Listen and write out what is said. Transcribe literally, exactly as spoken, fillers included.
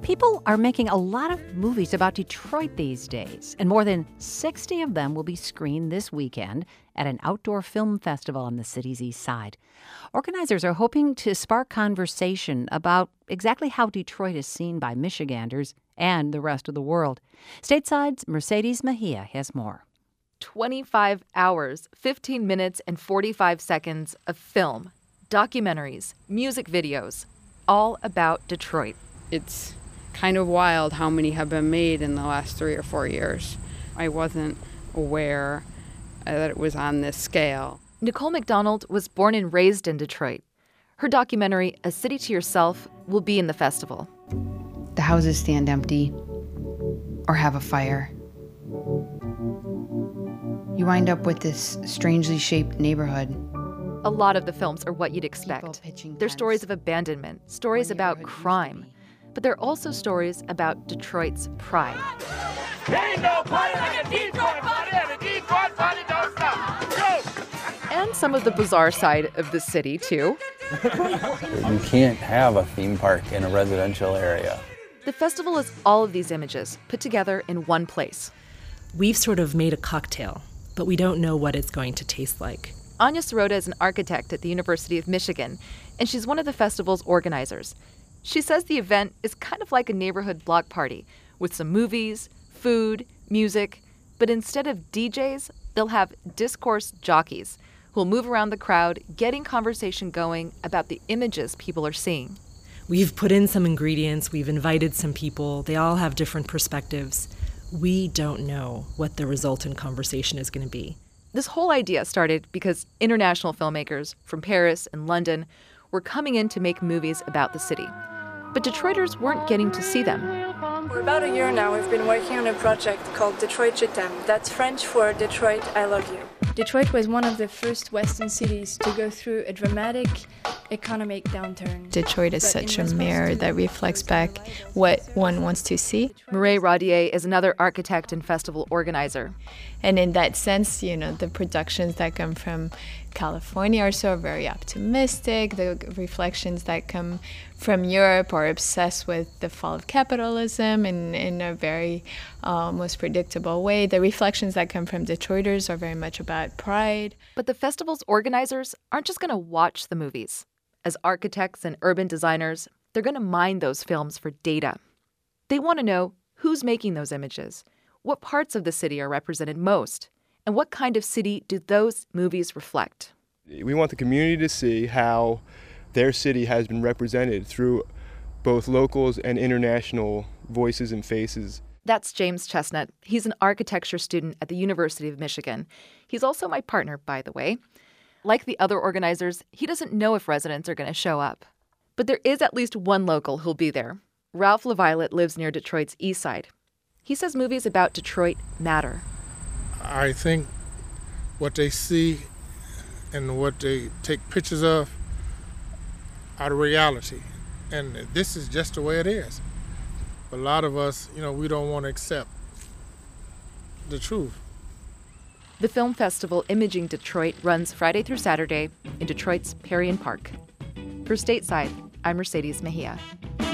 People are making a lot of movies about Detroit these days, and more than sixty of them will be screened this weekend at an outdoor film festival on the city's east side. Organizers are hoping to spark conversation about exactly how Detroit is seen by Michiganders and the rest of the world. Stateside's Mercedes Mejia has more. twenty-five hours, fifteen minutes, and forty-five seconds of film, documentaries, music videos, all about Detroit. It's kind of wild how many have been made in the last three or four years. I wasn't aware that it was on this scale. Nicole McDonald was born and raised in Detroit. Her documentary, A City to Yourself, will be in the festival. The houses stand empty or have a fire. You wind up with this strangely shaped neighborhood. A lot of the films are what you'd expect. They're stories of abandonment, stories about crime. But they're also stories about Detroit's pride. Ain't no party like a Detroit party, and a Detroit party don't stop. Go! And some of the bizarre side of the city, too. You can't have a theme park in a residential area. The festival is all of these images put together in one place. We've sort of made a cocktail, but we don't know what it's going to taste like. Anya Sirota is an architect at the University of Michigan, and she's one of the festival's organizers. She says the event is kind of like a neighborhood block party with some movies, food, music, but instead of D Js, they'll have discourse jockeys who'll move around the crowd, getting conversation going about the images people are seeing. We've put in some ingredients, we've invited some people, they all have different perspectives. We don't know what the resultant conversation is going to be. This whole idea started because international filmmakers from Paris and London were coming in to make movies about the city. But Detroiters weren't getting to see them. For about a year now, we've been working on a project called Detroit Je t'aime. That's French for Detroit, I love you. Detroit was one of the first Western cities to go through a dramatic economic downturn. Detroit is such a mirror that reflects back what one wants to see. Mireille Rodier is another architect and festival organizer. And in that sense, you know, the productions that come from California are so very optimistic. The reflections that come from Europe are obsessed with the fall of capitalism in, in a very uh, most predictable way. The reflections that come from Detroiters are very much about pride. But the festival's organizers aren't just going to watch the movies. As architects and urban designers, they're going to mine those films for data. They want to know who's making those images, what parts of the city are represented most, and what kind of city do those movies reflect? We want the community to see how their city has been represented through both locals and international voices and faces. That's James Chestnut. He's an architecture student at the University of Michigan. He's also my partner, by the way. Like the other organizers, he doesn't know if residents are going to show up. But there is at least one local who'll be there. Ralph LaViolette lives near Detroit's east side. He says movies about Detroit matter. I think what they see and what they take pictures of are the reality. And this is just the way it is. A lot of us, you know, we don't want to accept the truth. The film festival Imaging Detroit runs Friday through Saturday in Detroit's Perrion Park. For Stateside, I'm Mercedes Mejia.